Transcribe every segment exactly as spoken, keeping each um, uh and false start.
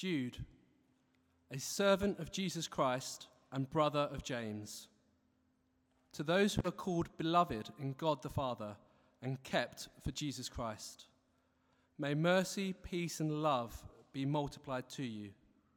Jude, a servant of Jesus Christ and brother of James, to those who are called beloved in God the Father and kept for Jesus Christ, may mercy, peace, and love be multiplied to you.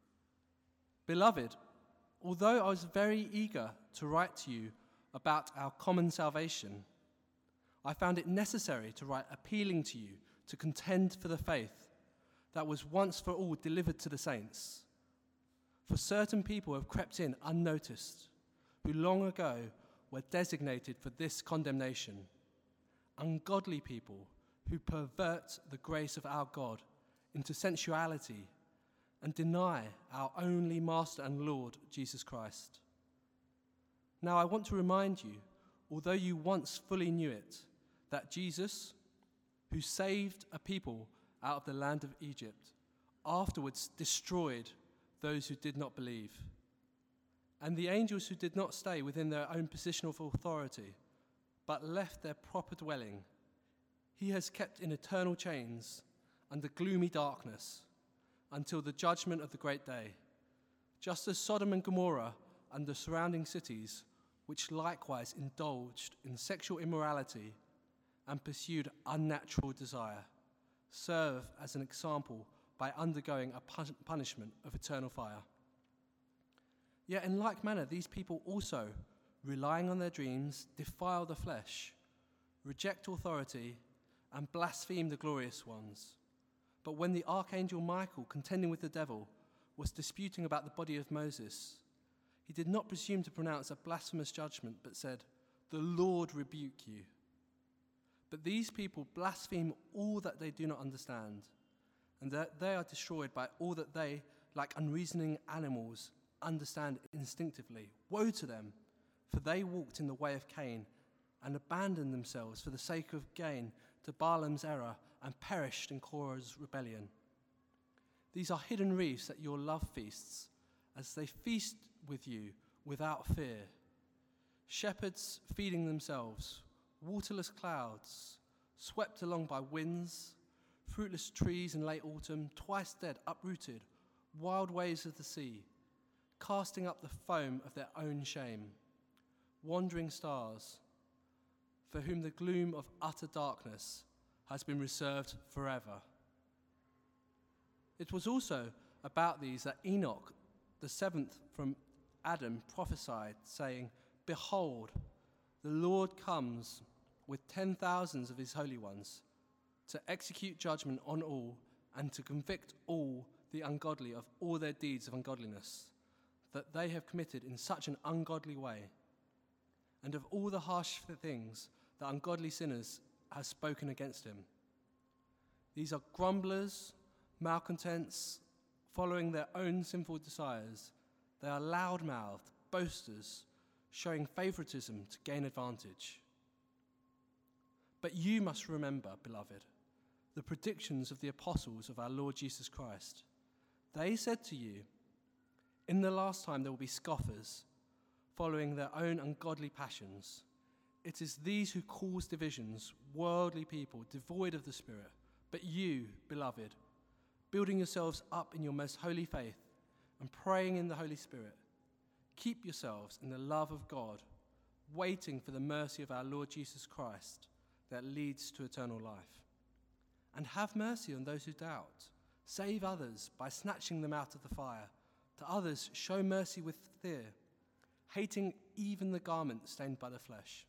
Beloved, although I was very eager to write to you about our common salvation, I found it necessary to write appealing to you to contend for the faith that was once for all delivered to the saints. For certain people have crept in unnoticed, who long ago were designated for this condemnation, ungodly people who pervert the grace of our God into sensuality and deny our only Master and Lord, Jesus Christ. Now I want to remind you, although you once fully knew it, that Jesus, who saved a people out of the land of Egypt, afterwards destroyed those who did not believe. And the angels who did not stay within their own position of authority, but left their proper dwelling, he has kept in eternal chains under gloomy darkness until the judgment of the great day, just as Sodom and Gomorrah and the surrounding cities, which likewise indulged in sexual immorality and pursued unnatural desire, serve as an example by undergoing a pun- punishment of eternal fire. Yet in like manner, these people also, relying on their dreams, defile the flesh, reject authority, and blaspheme the glorious ones. But when the archangel Michael, contending with the devil, was disputing about the body of Moses, he did not presume to pronounce a blasphemous judgment, but said, "The Lord rebuke you." But these people blaspheme all that they do not understand, and that they are destroyed by all that they, like unreasoning animals, understand instinctively. Woe to them, for they walked in the way of Cain and abandoned themselves for the sake of gain to Balaam's error and perished in Korah's rebellion. These are hidden reefs at your love feasts, as they feast with you without fear. Shepherds feeding themselves, waterless clouds, swept along by winds, fruitless trees in late autumn, twice dead, uprooted, wild waves of the sea, casting up the foam of their own shame, wandering stars, for whom the gloom of utter darkness has been reserved forever. It was also about these that Enoch, the seventh from Adam, prophesied, saying, "Behold, the Lord comes with ten thousands of his holy ones, to execute judgment on all and to convict all the ungodly of all their deeds of ungodliness that they have committed in such an ungodly way, and of all the harsh things that ungodly sinners have spoken against him. These are grumblers, malcontents, following their own sinful desires. They are loud-mouthed, boasters, showing favoritism to gain advantage. But you must remember, beloved, the predictions of the apostles of our Lord Jesus Christ. They said to you, 'In the last time there will be scoffers, following their own ungodly passions. It is these who cause divisions, worldly people, devoid of the Spirit. But you, beloved, building yourselves up in your most holy faith and praying in the Holy Spirit, keep yourselves in the love of God, waiting for the mercy of our Lord Jesus Christ that leads to eternal life. And have mercy on those who doubt. Save others by snatching them out of the fire. To others, show mercy with fear, hating even the garment stained by the flesh.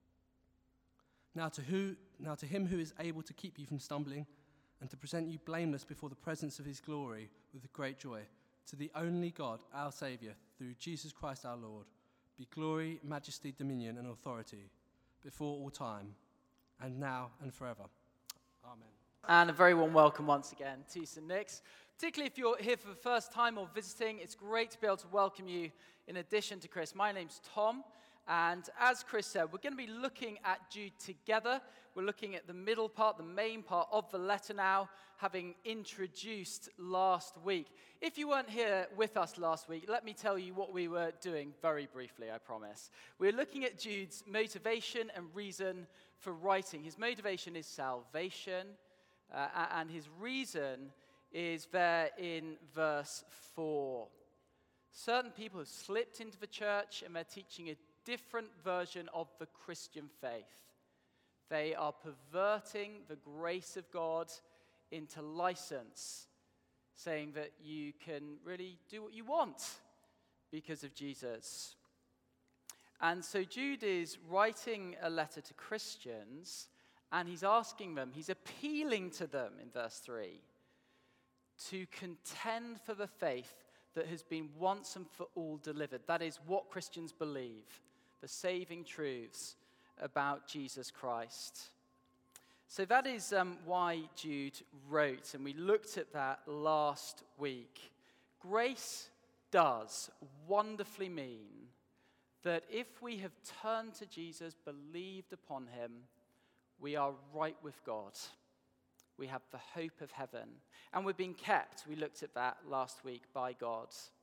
Now to who, now to him who is able to keep you from stumbling and to present you blameless before the presence of his glory with great joy, to the only God, our Saviour, through Jesus Christ our Lord, be glory, majesty, dominion, and authority before all time, and now and forever. Amen. And a very warm welcome once again to Saint Nick's. Particularly if you're here for the first time or visiting, it's great to be able to welcome you in addition to Chris. My name's Tom, and as Chris said, we're going to be looking at Jude together. We're looking at the middle part, the main part of the letter now, having introduced last week. If you weren't here with us last week, let me tell you what we were doing very briefly, I promise. We're looking at Jude's motivation and reason for writing. His motivation is salvation, uh, and his reason is there in verse four. Certain people have slipped into the church and they're teaching a different version of the Christian faith. They are perverting the grace of God into license, saying that you can really do what you want because of Jesus. And so Jude is writing a letter to Christians, and he's asking them, he's appealing to them in verse three, to contend for the faith that has been once and for all delivered. That is what Christians believe, the saving truths about Jesus Christ. So that is um, why Jude wrote, and we looked at that last week. Grace does wonderfully mean that if we have turned to Jesus, believed upon him, we are right with God. We have the hope of heaven. And we're being kept, we looked at that last week, by God.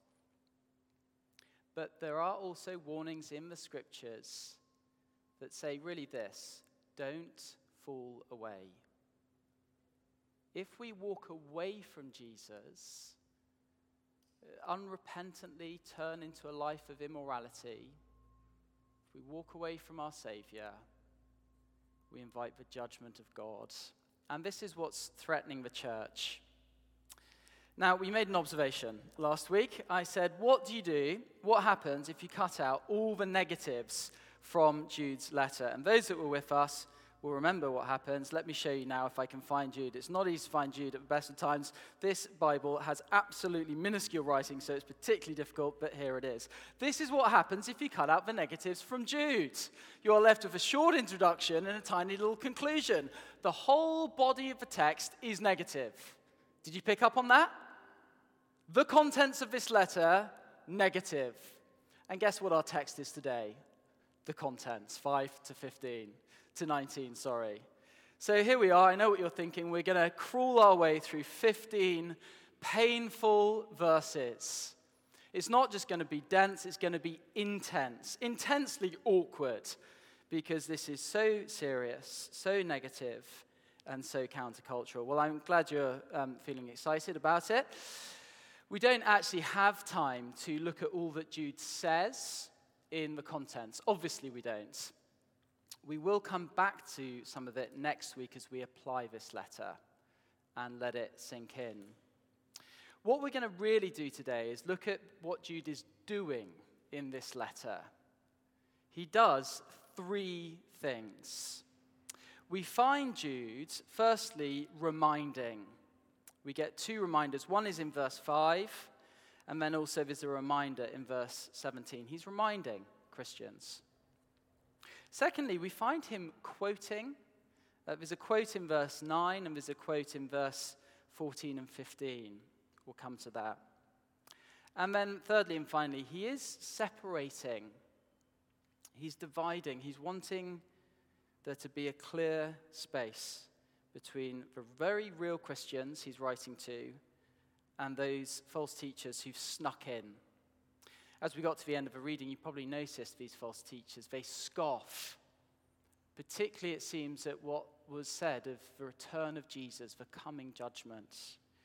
But there are also warnings in the scriptures that say really this: don't fall away. If we walk away from Jesus, unrepentantly turn into a life of immorality, if we walk away from our Savior, we invite the judgment of God. And this is what's threatening the church. Now, we made an observation last week. I said, what do you do? What happens if you cut out all the negatives from Jude's letter? And those that were with us will remember what happens. Let me show you now if I can find Jude. It's not easy to find Jude at the best of times. This Bible has absolutely minuscule writing, so it's particularly difficult, but here it is. This is what happens if you cut out the negatives from Jude. You are left with a short introduction and a tiny little conclusion. The whole body of the text is negative. Did you pick up on that? The contents of this letter, negative. And guess what our text is today? The contents, five to fifteen. To nineteen, sorry. So here we are. I know what you're thinking. We're going to crawl our way through fifteen painful verses. It's not just going to be dense, it's going to be intense, intensely awkward, because this is so serious, so negative, and so countercultural. Well, I'm glad you're um, feeling excited about it. We don't actually have time to look at all that Jude says in the contents. Obviously, we don't. We will come back to some of it next week as we apply this letter and let it sink in. What we're going to really do today is look at what Jude is doing in this letter. He does three things. We find Jude, firstly, reminding. We get two reminders. One is in verse five, and then also there's a reminder in verse seventeen. He's reminding Christians. Secondly, we find him quoting. Uh, there's a quote in verse nine, and there's a quote in verse fourteen and fifteen. We'll come to that. And then thirdly and finally, he is separating. He's dividing. He's wanting there to be a clear space between the very real Christians he's writing to and those false teachers who've snuck in. As we got to the end of the reading, you probably noticed these false teachers. They scoff, particularly it seems at what was said of the return of Jesus, the coming judgment.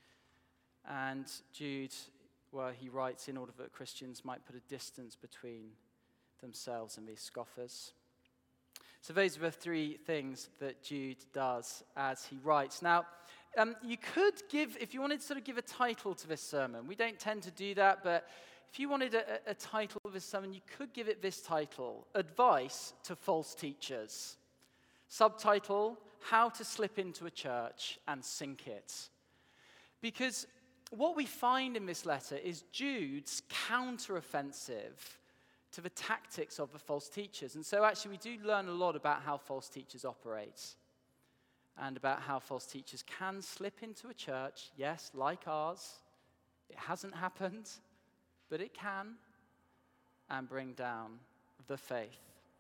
And Jude, well, he writes in order that Christians might put a distance between themselves and these scoffers. So those are the three things that Jude does as he writes. Now, um, you could give, if you wanted to sort of give a title to this sermon, we don't tend to do that, but if you wanted a, a title of this sermon, you could give it this title: Advice to False Teachers. Subtitle: How to Slip into a Church and Sink It. Because what we find in this letter is Jude's counteroffensive to the tactics of the false teachers. And so actually we do learn a lot about how false teachers operate and about how false teachers can slip into a church, yes, like ours. It hasn't happened, but it can, and bring down the faith.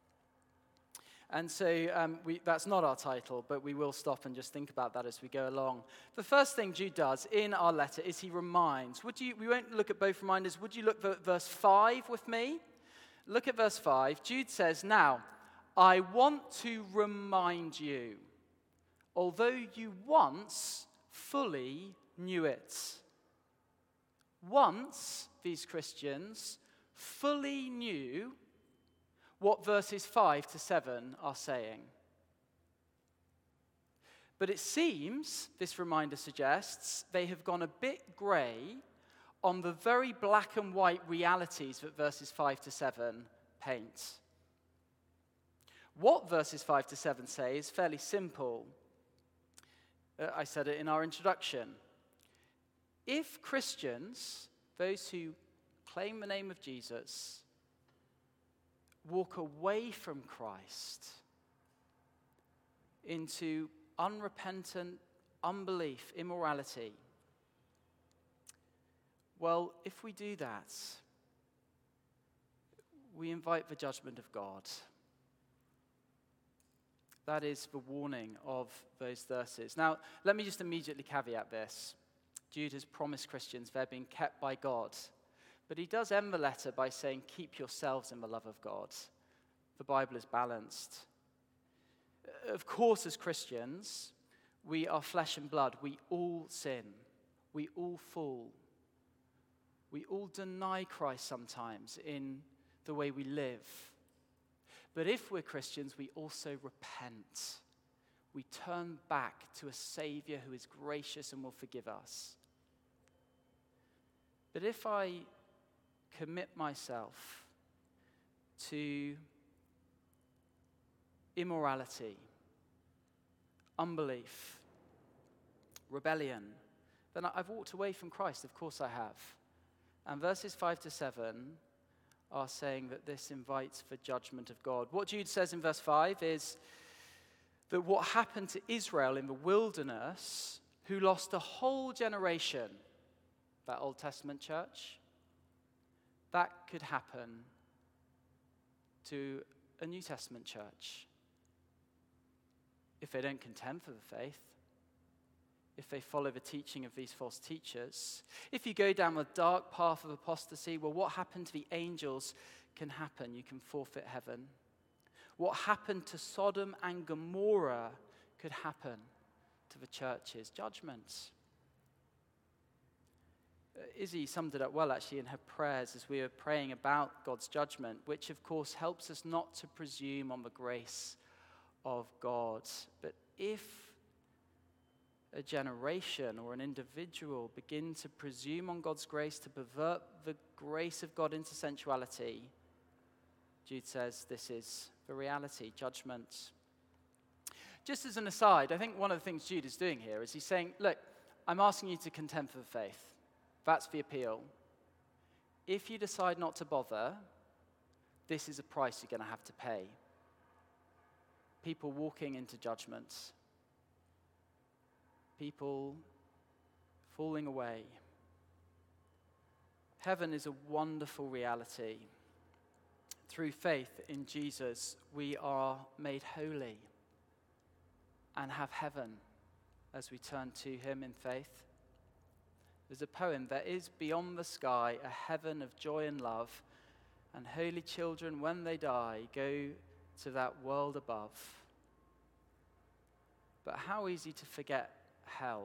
And so um, we, that's not our title, but we will stop and just think about that as we go along. The first thing Jude does in our letter is he reminds. Would you? We won't look at both reminders. Would you look at verse five with me? Look at verse five. Jude says, "Now, I want to remind you, although you once fully knew it. Once, these Christians fully knew what verses five to seven are saying. But it seems, this reminder suggests, they have gone a bit grey on the very black and white realities that verses five to seven paint. What verses five to seven say is fairly simple. Uh, I said it in our introduction. If Christians, those who claim the name of Jesus, walk away from Christ into unrepentant unbelief, immorality, well, if we do that, we invite the judgment of God. That is the warning of those verses. Now, let me just immediately caveat this. Jude has promised Christians they're being kept by God. But he does end the letter by saying, keep yourselves in the love of God. The Bible is balanced. Of course, as Christians, we are flesh and blood. We all sin. We all fall. We all deny Christ sometimes in the way we live. But if we're Christians, we also repent. We turn back to a Savior who is gracious and will forgive us. But if I commit myself to immorality, unbelief, rebellion, then I've walked away from Christ. Of course I have. And verses five to seven are saying that this invites the judgment of God. What Jude says in verse five is that what happened to Israel in the wilderness, who lost a whole generation, that Old Testament church, that could happen to a New Testament church if they don't contend for the faith, if they follow the teaching of these false teachers. If you go down the dark path of apostasy, well, what happened to the angels can happen. You can forfeit heaven. What happened to Sodom and Gomorrah could happen to the churches. Judgment. Uh, Izzy summed it up well, actually, in her prayers as we were praying about God's judgment, which, of course, helps us not to presume on the grace of God. But if a generation or an individual begin to presume on God's grace, to pervert the grace of God into sensuality, Jude says this is the reality, judgment. Just as an aside, I think one of the things Jude is doing here is he's saying, look, I'm asking you to contend for the faith. That's the appeal. If you decide not to bother, this is a price you're going to have to pay. People walking into judgment. People falling away. Heaven is a wonderful reality. Through faith in Jesus, we are made holy and have heaven as we turn to him in faith. There's a poem, there is beyond the sky a heaven of joy and love, and holy children, when they die, go to that world above. But how easy to forget hell.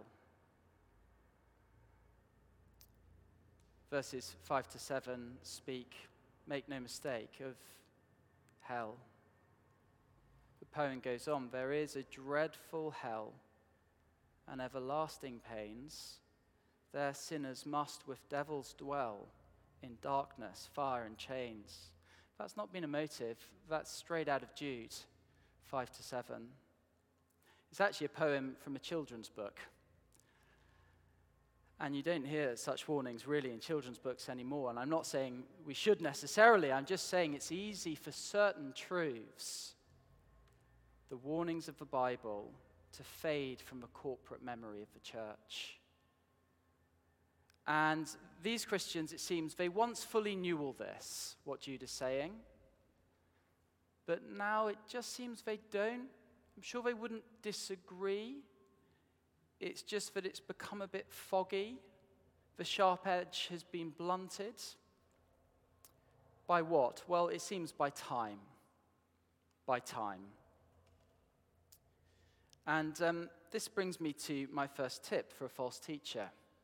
Verses five to seven speak, make no mistake, of hell. The poem goes on, there is a dreadful hell and everlasting pains. There sinners must with devils dwell in darkness, fire and chains. That's not been a motive, that's straight out of Jude, five to seven. It's actually a poem from a children's book. And you don't hear such warnings really in children's books anymore. And I'm not saying we should necessarily, I'm just saying it's easy for certain truths, the warnings of the Bible, to fade from the corporate memory of the church. And these Christians, it seems, they once fully knew all this, what Jude is saying. But now it just seems they don't. I'm sure they wouldn't disagree. It's just that it's become a bit foggy. The sharp edge has been blunted. By what? Well, it seems by time. By time. And um, this brings me to my first tip for a false teacher.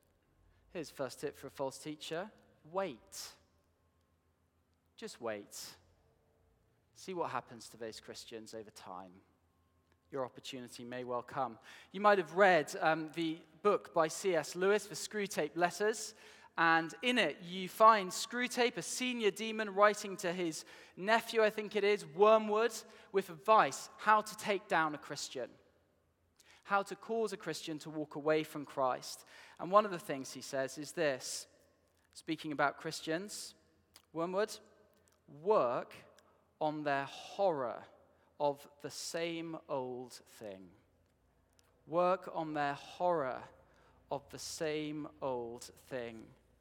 Here's the first tip for a false teacher. Wait. Just wait. See what happens to those Christians over time. Your opportunity may well come. You might have read um, the book by C S Lewis, The Screwtape Letters, and in it you find Screwtape, a senior demon, writing to his nephew, I think it is, Wormwood, with advice how to take down a Christian, how to cause a Christian to walk away from Christ. And one of the things he says is this, speaking about Christians, Wormwood, work on their horror of the same old thing. Work on their horror of the same old thing.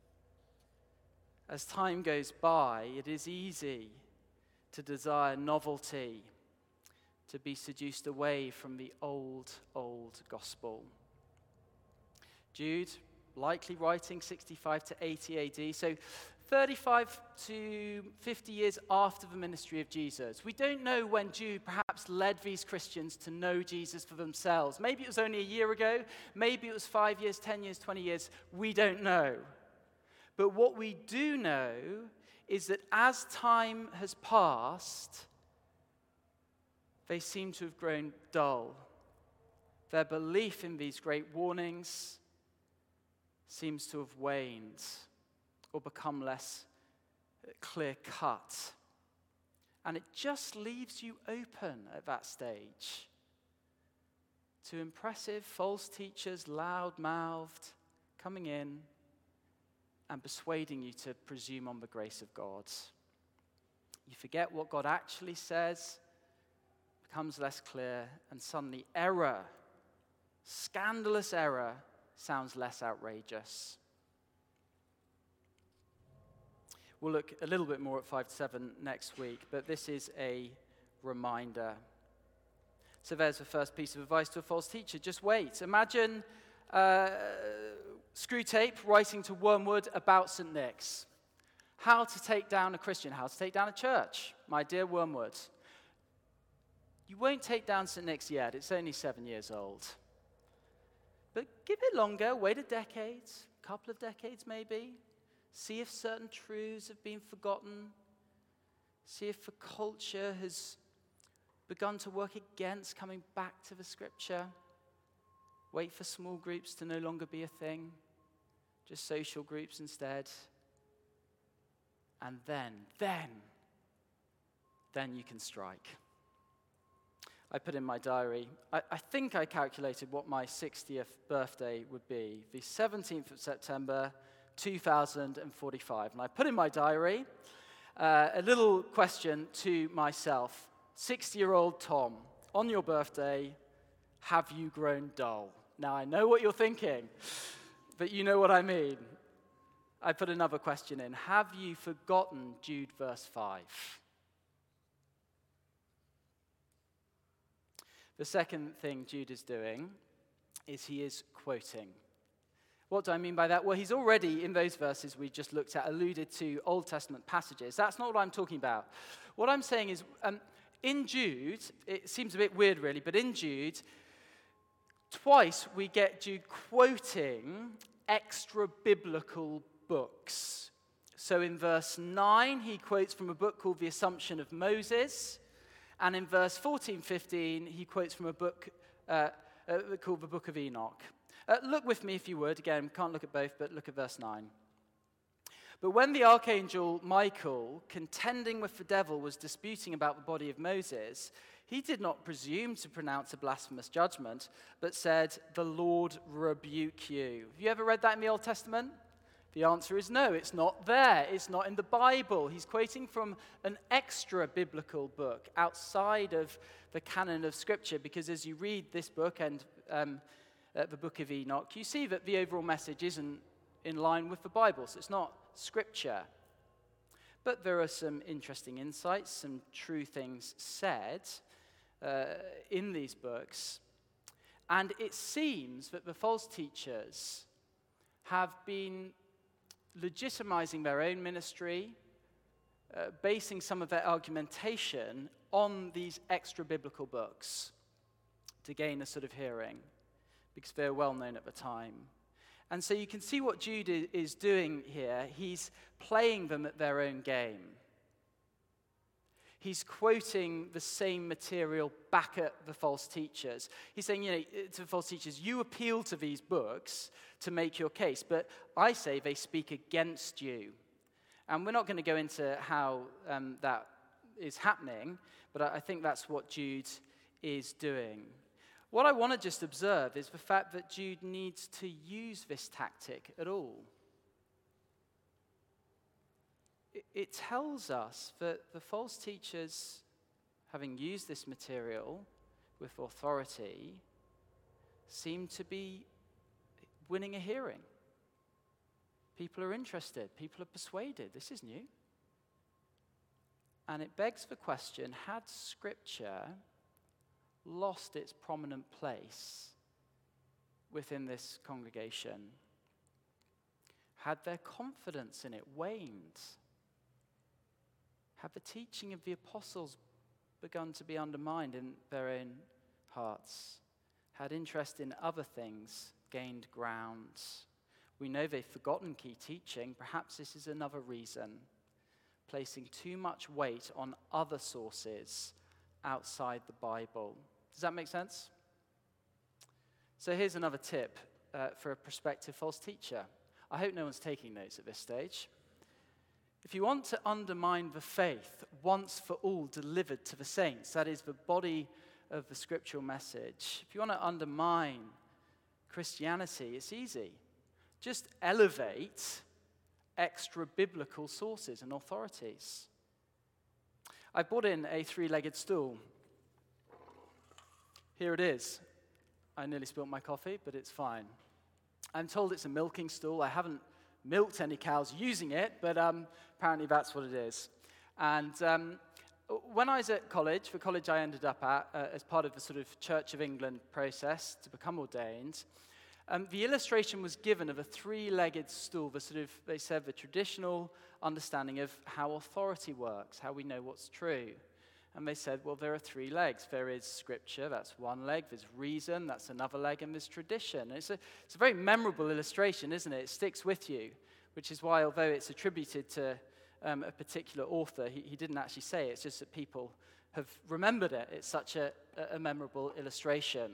As time goes by, it is easy to desire novelty, to be seduced away from the old, old gospel. Jude, likely writing sixty-five to eighty A D, so thirty-five to fifty years after the ministry of Jesus. We don't know when Jude perhaps led these Christians to know Jesus for themselves. Maybe it was only a year ago, maybe it was five years, ten years, twenty years, we don't know. But what we do know is that as time has passed, they seem to have grown dull. Their belief in these great warnings seems to have waned or become less clear-cut. And it just leaves you open at that stage to impressive false teachers, loud-mouthed, coming in and persuading you to presume on the grace of God. You forget what God actually says, becomes less clear, and suddenly error, scandalous error, sounds less outrageous. We'll look a little bit more at five to seven next week, but this is a reminder. So there's the first piece of advice to a false teacher. Just wait. Imagine uh, Screwtape writing to Wormwood about Saint Nick's. How to take down a Christian, how to take down a church. My dear Wormwood, you won't take down Saint Nick's yet. It's only seven years old. But give it longer. Wait a decade, a couple of decades maybe. See if certain truths have been forgotten. See if the culture has begun to work against coming back to the scripture. Wait for small groups to no longer be a thing, just social groups instead. And then, then, then you can strike. I put in my diary, I, I think I calculated what my sixtieth birthday would be, the seventeenth of September, two thousand forty-five. And I put in my diary uh, a little question to myself. sixty-year-old Tom, on your birthday, have you grown dull? Now, I know what you're thinking, but you know what I mean. I put another question in. Have you forgotten Jude verse five? The second thing Jude is doing is he is quoting. What do I mean by that? Well, he's already, in those verses we just looked at, alluded to Old Testament passages. That's not what I'm talking about. What I'm saying is, um, in Jude, it seems a bit weird really, but in Jude, twice we get Jude quoting extra-biblical books. So in verse nine, he quotes from a book called The Assumption of Moses, and in verse fourteen, fifteen, he quotes from a book uh, uh, called the Book of Enoch. Uh, look with me if you would. Again, can't look at both, but look at verse nine. But when the archangel Michael, contending with the devil, was disputing about the body of Moses, he did not presume to pronounce a blasphemous judgment, but said, "The Lord rebuke you." Have you ever read that in the Old Testament? The answer is no, it's not there. It's not in the Bible. He's quoting from an extra biblical book outside of the canon of Scripture, because as you read this book and um, uh, the book of Enoch, you see that the overall message isn't in line with the Bible, so it's not Scripture. But there are some interesting insights, some true things said uh, in these books. And it seems that the false teachers have been legitimizing their own ministry, uh, basing some of their argumentation on these extra biblical books to gain a sort of hearing, because they're well known at the time. And so you can see what Jude i- is doing here. He's playing them at their own game. He's quoting the same material back at the false teachers. He's saying, you know, to the false teachers, you appeal to these books to make your case, but I say they speak against you. And we're not going to go into how um, that is happening, but I, I think that's what Jude is doing. What I want to just observe is the fact that Jude needs to use this tactic at all. It tells us that the false teachers, having used this material with authority, seem to be winning a hearing. People are interested. People are persuaded. This is new. And it begs the question, had Scripture lost its prominent place within this congregation? Had their confidence in it waned? Had the teaching of the apostles begun to be undermined in their own hearts? Had interest in other things gained ground? We know they've forgotten key teaching. Perhaps this is another reason. Placing too much weight on other sources outside the Bible. Does that make sense? So here's another tip uh, for a prospective false teacher. I hope no one's taking notes at this stage. If you want to undermine the faith once for all delivered to the saints, that is the body of the scriptural message, if you want to undermine Christianity, it's easy. Just elevate extra biblical sources and authorities. I brought in a three-legged stool. Here it is. I nearly spilled my coffee, but it's fine. I'm told it's a milking stool. I haven't milked any cows using it, but um, apparently that's what it is. And um, when I was at college, the college I ended up at, uh, as part of the sort of Church of England process to become ordained, um, the illustration was given of a three-legged stool, the sort of, they said, the traditional understanding of how authority works, how we know what's true. And they said, well, there are three legs. There is Scripture, that's one leg. There's reason, that's another leg. And there's tradition. And it's a, it's a very memorable illustration, isn't it? It sticks with you, which is why, although it's attributed to um, a particular author, he, he didn't actually say it. It's just that people have remembered it. It's such a, a memorable illustration.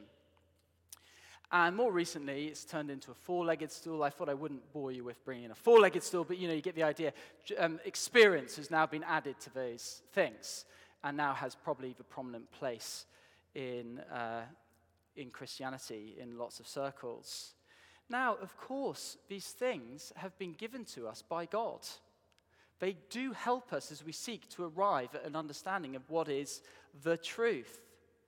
And more recently, it's turned into a four-legged stool. I thought I wouldn't bore you with bringing in a four-legged stool, but, you know, you get the idea. Um, experience has now been added to those things, and now has probably the prominent place in, uh, in Christianity in lots of circles. Now, of course, these things have been given to us by God. They do help us as we seek to arrive at an understanding of what is the truth.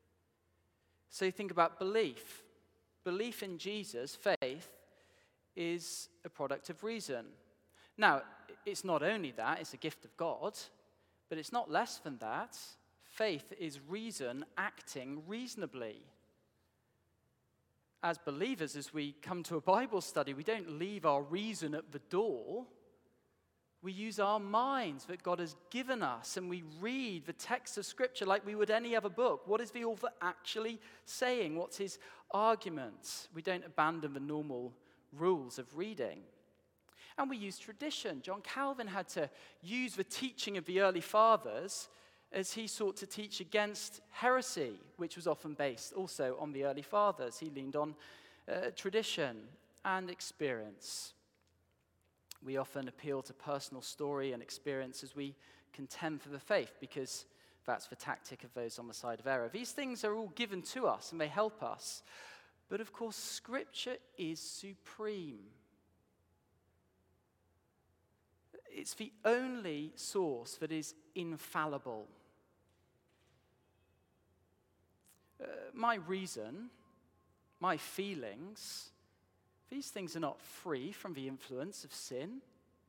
So you think about belief. Belief in Jesus, faith, is a product of reason. Now, it's not only that, it's a gift of God, but it's not less than that. Faith is reason acting reasonably. As believers, as we come to a Bible study, we don't leave our reason at the door. We use our minds that God has given us, and we read the text of Scripture like we would any other book. What is the author actually saying? What's his argument? We don't abandon the normal rules of reading. And we use tradition. John Calvin had to use the teaching of the early fathers as he sought to teach against heresy, which was often based also on the early fathers. He leaned on uh, tradition and experience. We often appeal to personal story and experience as we contend for the faith, because that's the tactic of those on the side of error. These things are all given to us and they help us. But of course, Scripture is supreme. It's the only source that is infallible. Uh, my reason, my feelings, these things are not free from the influence of sin.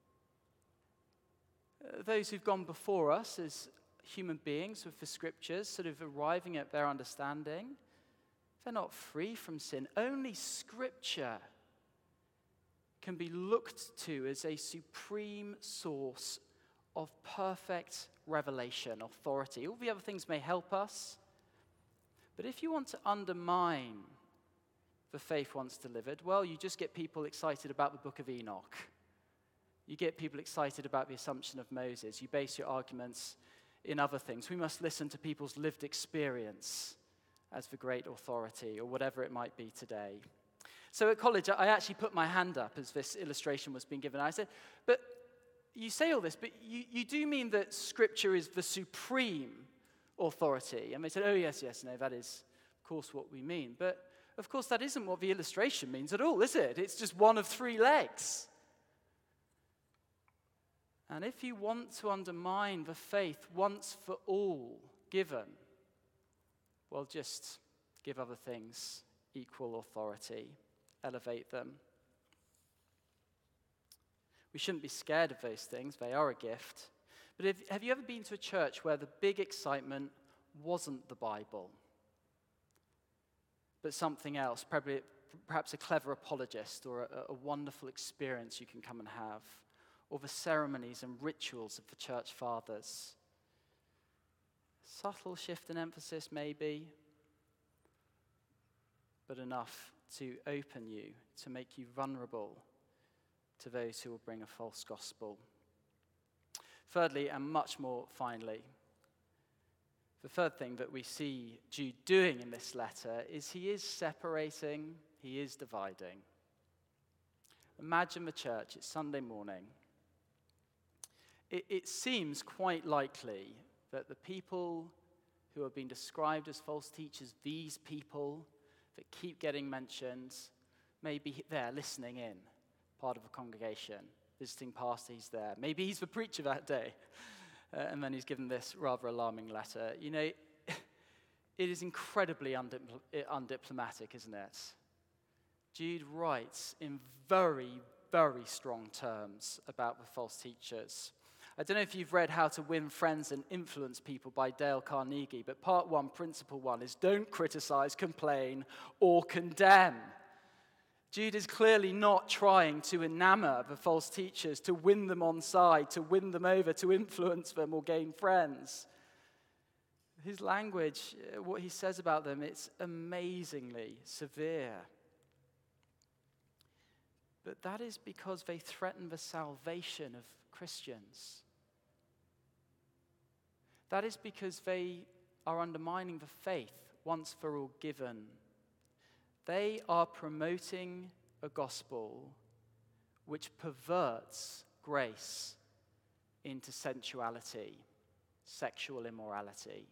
Uh, those who've gone before us as human beings with the Scriptures, sort of arriving at their understanding, they're not free from sin. Only Scripture can be looked to as a supreme source of perfect revelation, authority. All the other things may help us, but if you want to undermine the faith once delivered? Well, you just get people excited about the book of Enoch. You get people excited about the assumption of Moses. You base your arguments in other things. We must listen to people's lived experience as the great authority, or whatever it might be today. So at college, I actually put my hand up as this illustration was being given. I said, but you say all this, but you, you do mean that Scripture is the supreme authority? And they said, oh, yes, yes, no, that is, of course, what we mean. But, of course, that isn't what the illustration means at all, is it? It's just one of three legs. And if you want to undermine the faith once for all given, well, just give other things equal authority, elevate them. We shouldn't be scared of those things. They are a gift. But if, have you ever been to a church where the big excitement wasn't the Bible, but something else, probably, perhaps a clever apologist or a, a wonderful experience you can come and have, or the ceremonies and rituals of the church fathers? Subtle shift in emphasis, maybe, but enough to open you, to make you vulnerable to those who will bring a false gospel. Thirdly, and much more finally, the third thing that we see Jude doing in this letter is he is separating, he is dividing. Imagine the church, it's Sunday morning. It, it seems quite likely that the people who have been described as false teachers, these people that keep getting mentioned, may be there listening in, part of a congregation, visiting pastor, he's there. Maybe he's the preacher that day, uh, and then he's given this rather alarming letter. You know, it is incredibly undipl- undiplomatic, isn't it? Jude writes in very, very strong terms about the false teachers. I don't know if you've read How to Win Friends and Influence People by Dale Carnegie, but part one, principle one, is don't criticize, complain, or condemn. Jude is clearly not trying to enamor the false teachers, to win them on side, to win them over, to influence them or gain friends. His language, what he says about them, it's amazingly severe. But that is because they threaten the salvation of Christians. That is because they are undermining the faith once for all given. They are promoting a gospel which perverts grace into sensuality, sexual immorality.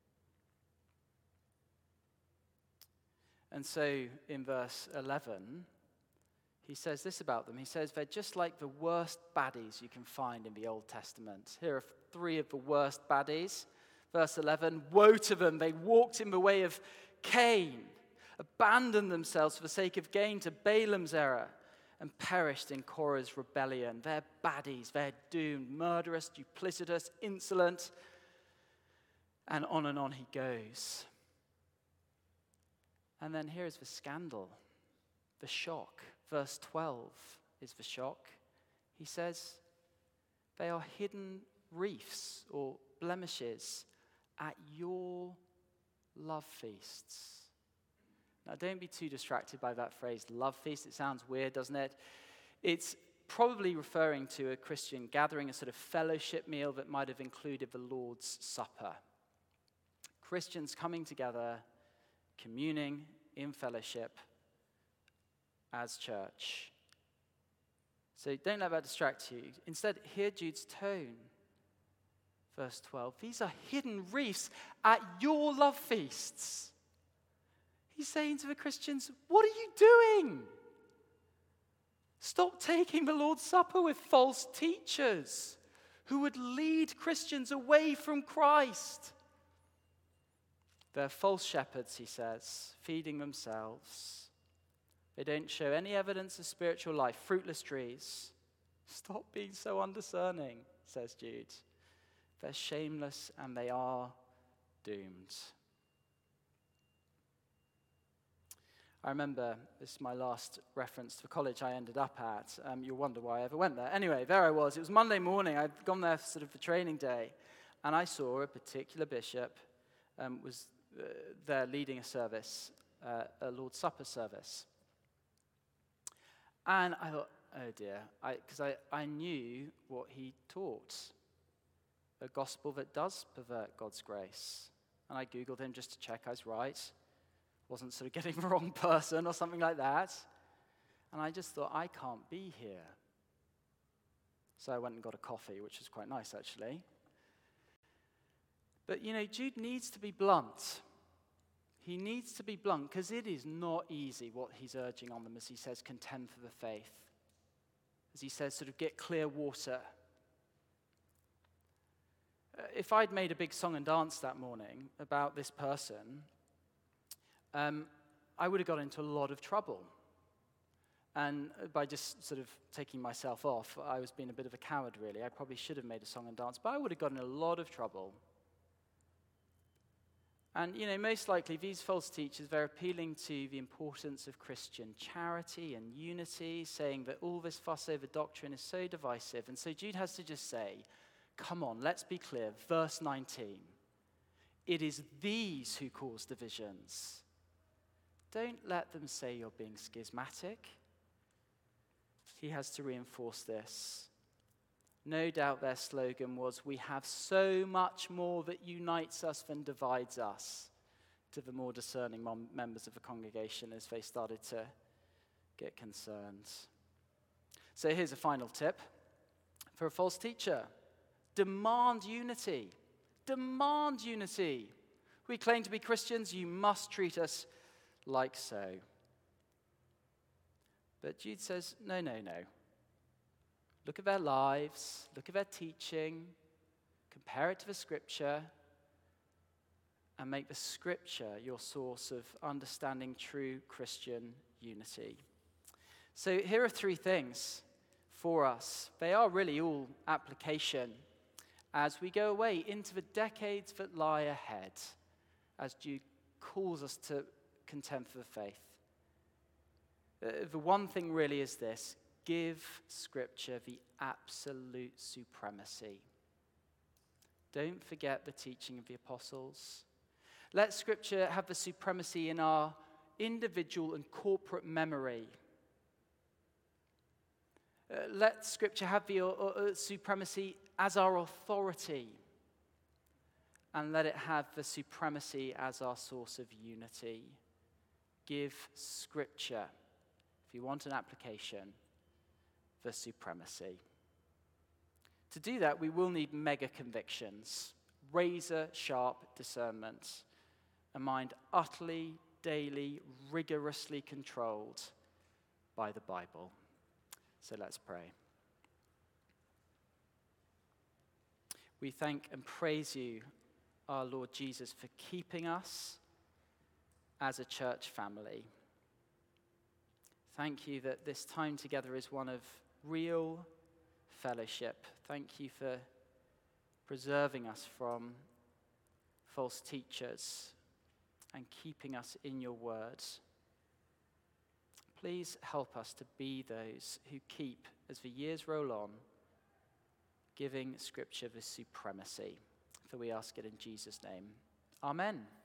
And so in verse eleven, he says this about them. He says they're just like the worst baddies you can find in the Old Testament. Here are three of the worst baddies. Verse eleven, woe to them, they walked in the way of Cain, abandoned themselves for the sake of gain to Balaam's error, and perished in Korah's rebellion. They're baddies, they're doomed, murderous, duplicitous, insolent, and on and on he goes. And then here is the scandal, the shock. Verse twelve is the shock. He says, they are hidden reefs or blemishes at your love feasts. Now, don't be too distracted by that phrase, love feast. It sounds weird, doesn't it? It's probably referring to a Christian gathering, a sort of fellowship meal that might have included the Lord's Supper. Christians coming together, communing in fellowship as church. So don't let that distract you. Instead, hear Jude's tone. Verse twelve, these are hidden reefs at your love feasts. He's saying to the Christians, what are you doing? Stop taking the Lord's Supper with false teachers who would lead Christians away from Christ. They're false shepherds, he says, feeding themselves. They don't show any evidence of spiritual life, fruitless trees. Stop being so undiscerning, says Jude. They're shameless and they are doomed. I remember, this is my last reference to the college I ended up at. Um, you'll wonder why I ever went there. Anyway, there I was. It was Monday morning. I'd gone there for sort of the training day. And I saw a particular bishop um, was uh, there leading a service, uh, a Lord's Supper service. And I thought, oh dear, because I, I, I knew what he taught, a gospel that does pervert God's grace. And I Googled him just to check I was right, wasn't sort of getting the wrong person or something like that. And I just thought, I can't be here. So I went and got a coffee, which was quite nice, actually. But, you know, Jude needs to be blunt. He needs to be blunt because it is not easy what he's urging on them as he says, contend for the faith. As he says, sort of get clear water. Uh, if I'd made a big song and dance that morning about this person, um, I would have got into a lot of trouble. And by just sort of taking myself off, I was being a bit of a coward, really. I probably should have made a song and dance, but I would have gotten in a lot of trouble. And, you know, most likely these false teachers, they're appealing to the importance of Christian charity and unity, saying that all this fuss over doctrine is so divisive. And so Jude has to just say, come on, let's be clear. Verse nineteen, it is these who cause divisions. Don't let them say you're being schismatic. He has to reinforce this. No doubt their slogan was, we have so much more that unites us than divides us, to the more discerning mom- members of the congregation as they started to get concerned. So here's a final tip for a false teacher. Demand unity. Demand unity. We claim to be Christians, you must treat us like so. But Jude says, no, no, no. Look at their lives, look at their teaching, compare it to the scripture, and make the scripture your source of understanding true Christian unity. So here are three things for us. They are really all application as we go away into the decades that lie ahead, as Jude calls us to contend for the faith. Uh, the one thing really is this: give Scripture the absolute supremacy. Don't forget the teaching of the apostles. Let Scripture have the supremacy in our individual and corporate memory. Uh, let Scripture have the uh, uh, supremacy as our authority. And let it have the supremacy as our source of unity. Give Scripture, if you want an application, the supremacy. To do that, we will need mega convictions, razor-sharp discernment, a mind utterly, daily, rigorously controlled by the Bible. So let's pray. We thank and praise you, our Lord Jesus, for keeping us as a church family. Thank you that this time together is one of real fellowship. Thank you for preserving us from false teachers and keeping us in your words. Please help us to be those who keep, as the years roll on, giving Scripture the supremacy. For we ask it in Jesus' name. Amen.